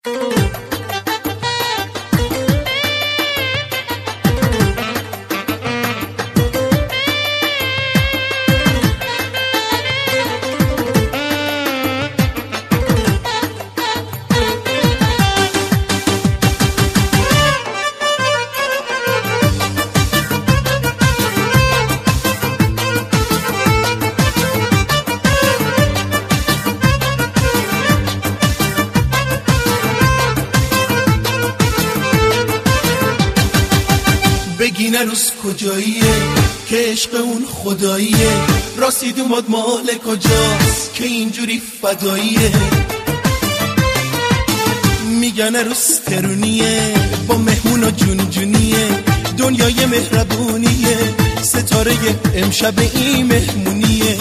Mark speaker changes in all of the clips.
Speaker 1: بگین روز کجاییه که عشق اون خداییه، راسید اومد مال کجاست که اینجوری فداییه. میگن روز ترونیه با مهمون و جون جونیه، دنیای مهربونیه، ستاره امشب این مهمونیه.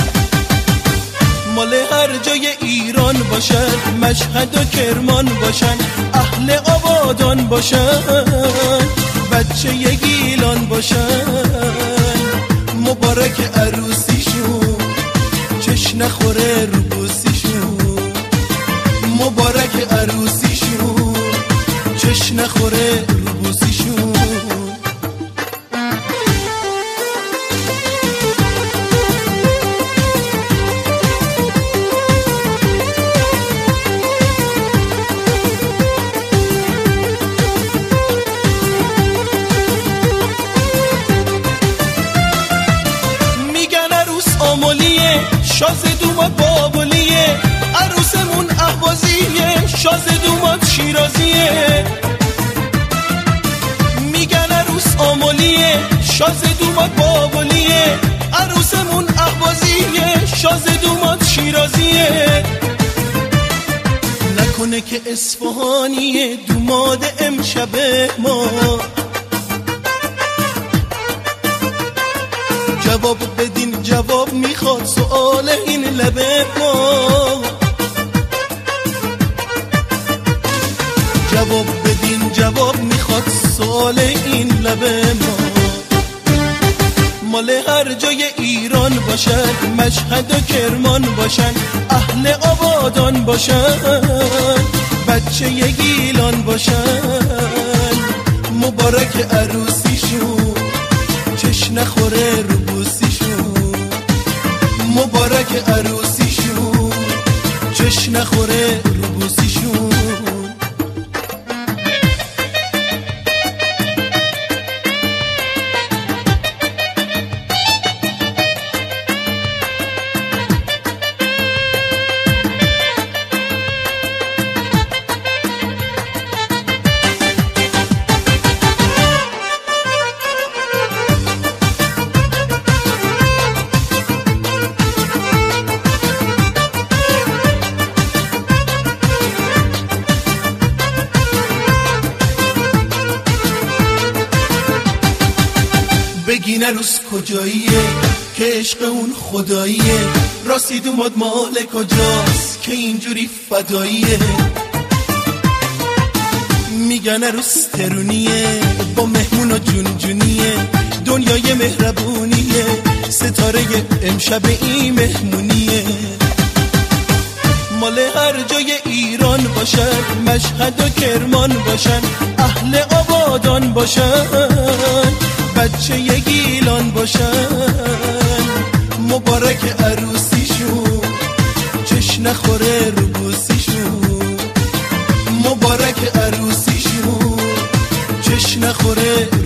Speaker 1: مال هر جای ایران باشن، مشهد و کرمان باشن، اهل آبادان باشن، بچه ی گیلان باشن، مبارک عروسیشون، چش نخوره رو بوسیشون، مبارک عروسیشون، چش نخوره رو بوسیشون. شازد اومد بابلیه، عروسمون اهوازیه، شازد اومد شیرازیه. میگن عروس آملیه، شازد اومد بابلیه، عروسمون اهوازیه، شازد اومد شیرازیه. نکنه که اصفهانیه دوماد امشب ما، جواب بدین جواب میخواد سؤال این لبه ما، جواب بدین جواب میخواد سؤال این لبه ما. مال هر جای ایران باشن، مشهد و کرمان باشن، اهل آبادان باشن، بچه ی گیلان باشن، مبارک عروسیشون، چش نخوره رو بوسیشون، مبارک عروسیشون، چش نخوره رو بوسیشون. بگین روز کجاییه که عشق اون خداییه، راسید اومد مال کجاست که اینجوری فداییه. میگن روز ترونیه با مهمون و جون جونیه، دنیای مهربونیه، ستاره امشب این مهمونیه. مال هر جای ایران باشن، مشهد و کرمان باشن، اهل آبادان باشن، بچه ی گیلان باشن، مبارک عروسیشون، چش نخوره رو بوسیشون، مبارک عروسیشون، چش نخوره